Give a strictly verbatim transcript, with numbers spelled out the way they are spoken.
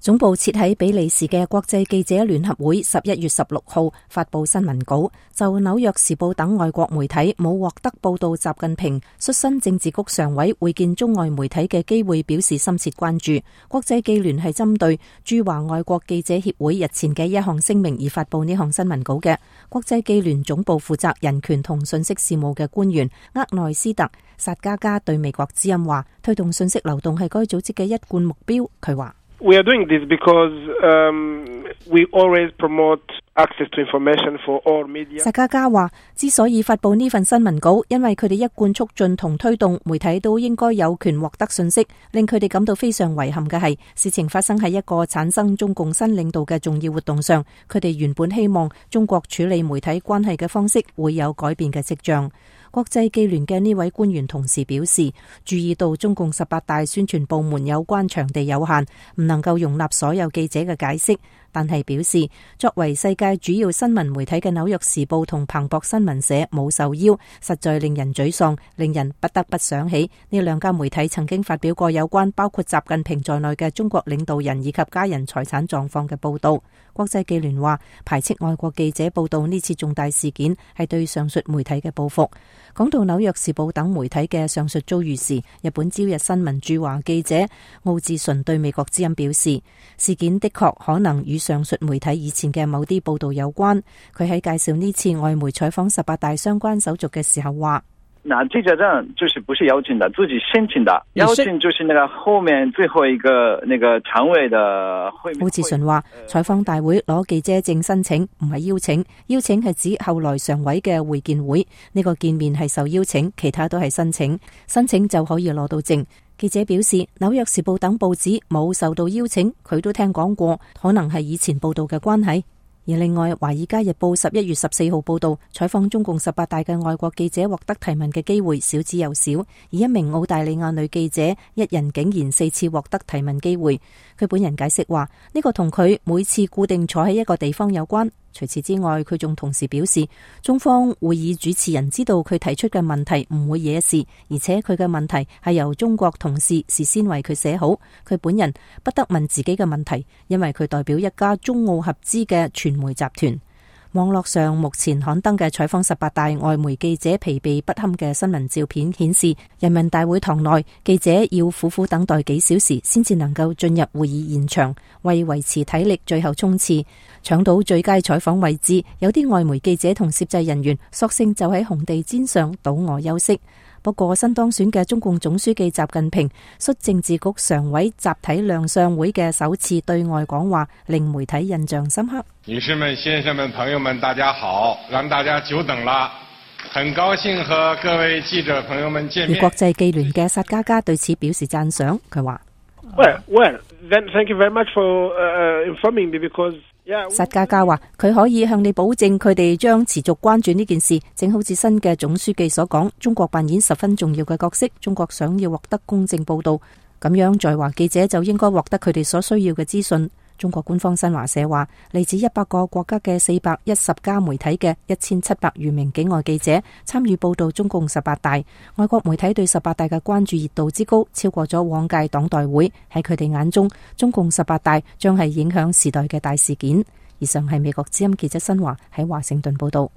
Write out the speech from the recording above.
總部設喺比利時嘅國際記者聯合會十一月十六號發佈新聞稿，就紐約時報等外國媒體冇獲得報道習近平率新政治局常委會見中外媒體嘅機會表示深切關注。國際記聯係針對駐華外國記者協會日前嘅一項聲明而發佈呢項新聞稿嘅。國際記聯總部負責人權同信息事務嘅官員厄內斯特薩加加對美國之音話，推動信息流動係該組織嘅一貫目標。佢話 We are doing this because um, we always promote access to information for all media. 薩加加話，之所以發佈呢份新聞稿，因為佢哋一貫促進同推動媒體都應該有權獲得信息。令佢哋感到非常遺憾嘅係，事情發生喺一個產生中共新領導嘅重要活動上。佢哋原本希望中國處理媒體關係嘅方式會有改變嘅跡象。國際記聯嘅呢位官員同時表示，注意到中共十八大宣傳部門有關場地有限，唔能夠容納所有記者嘅解釋，但係表示作為世界主要新聞媒體嘅紐約時報同彭博新聞社冇受邀，實在令人沮喪，令人不得不想起呢兩家媒體曾經發表過有關包括習近平在內嘅中國領導人以及家人財產狀況嘅報道。國際記聯話，排斥外國記者報道呢次重大事件係對上述媒體嘅報復。講到紐約時報等媒體嘅上述遭遇時，日本朝日新聞駐華記者奧志純對美國之音表示，事件的確可能與上述媒體以前嘅某啲報道有關。佢喺介紹呢次外媒採訪十八大相關手續嘅時候話， 那記者證就是不是邀請的，自己申請的。邀請就是那個後面最後一個那個常委的會。 奧志純話，採訪大會攞記者證申請唔係邀請，邀請係指後來常委嘅會見會，呢個見面係受邀請，其他都係申請，申請就可以攞到證。記者表示，紐約時報等報紙冇受到邀請，佢都聽講過，可能係以前報道嘅關係。而另外，《華爾街日報》十一月十四號報道，採訪中共十八大嘅外國記者獲得提問嘅機會少之又少，而一名澳大利亞女記者一人竟然四次獲得提問機會。佢本人解釋話，呢個同佢每次固定坐喺一個地方有關。除此之外，佢仲同時表示，中方會議主持人知道佢提出嘅問題唔會惹事，而且佢嘅問題係由中國同事事先為佢寫好，佢本人不得問自己嘅問題，因為佢代表一家中澳合資嘅傳媒集團。網絡上目前刊登嘅採訪十八大外媒記者疲憊不堪嘅新聞照片顯示，人民大會堂內記者要苦苦等待幾小時先至能夠進入會議現場，為維持體力最後衝刺，搶到最佳採訪位置。有啲外媒記者同攝製人員索性就喺紅地毯上倒臥休息。不過新當選嘅中共總書記習近平率政治局常委集體亮相會嘅首次對外講話，令媒體印象深刻。 女士們、先生們、朋友們，大家好，讓大家久等了，很高興和各位記者朋友們見面。 而國際記聯嘅薩加加對此表示讚賞，佢話 ：Well, well, then thank you very much for uh, informing me because 薩加加話，佢可以向你保證，佢哋將持續關注呢件事，正好似新嘅總書記所講，中國扮演十分重要嘅角色。中國想要獲得公正報道，咁樣在華記者就應該獲得佢哋所需要嘅資訊。中國官方新華社話，嚟自一百個國家嘅四百一十家媒體嘅一千七百餘名境外記者參與報道中共十八大。外國媒體對十八大嘅關注熱度之高，超過咗往屆黨代會。喺佢哋眼中，中共十八大將係影響時代嘅大事件。以上係美國之音記者新華喺華盛頓報道。